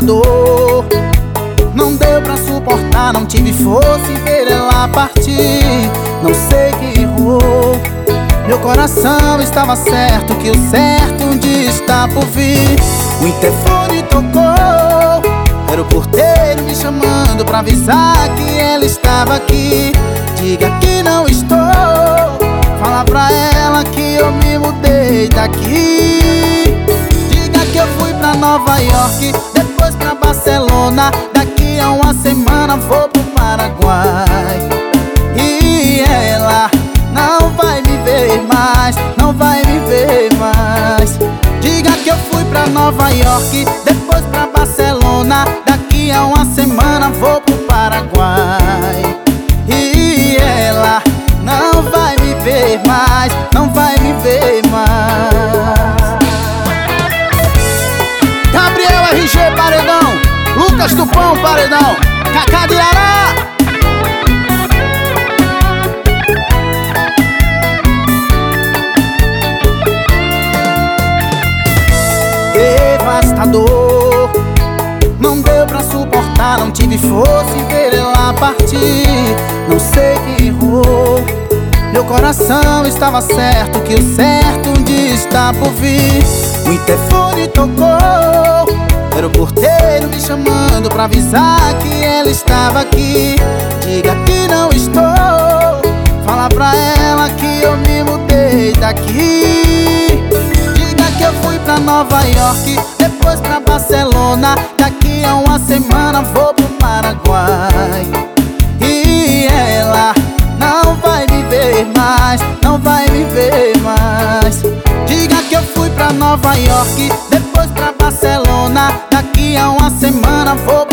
devastador. Não deu pra suportar, não tive força em ver ela partir. Não sei quem errou, meu coração estava certo que o certo um dia está por vir. O interfone tocou, era o porteiro me chamando pra avisar que ela estava aqui. Diga que não estou, fala pra ela que eu me mudei daqui. Diga que eu fui pra Nova York, depois pra Barcelona. Daqui a uma semana vou pro Paraguai. E ela não vai me ver mais, não vai me ver mais. Diga que eu fui pra Nova York, depois pra Barcelona. Daqui a uma semana vou pro Paraguai. E ela não vai me ver mais, não vai me ver mais. Gabriel RG Paredão, Lucas Tupão Paredão, Cacá de Ará. Devastador, não deu pra suportar, não tive força em ver ela partir. Não sei quem errou, meu coração estava certo que o certo um dia está por vir. O interfone tocou, era o porteiro me chamando pra avisar que ela estava aqui. Diga que não estou, fala pra ela que eu me mudei daqui. Diga que eu fui pra Nova York, depois pra Barcelona. Daqui a uma semana vou pro Paraguai. E ela não vai me ver mais, não vai me ver mais. Diga que eu fui pra Nova York, depois pra Barcelona. Daqui a uma semana vou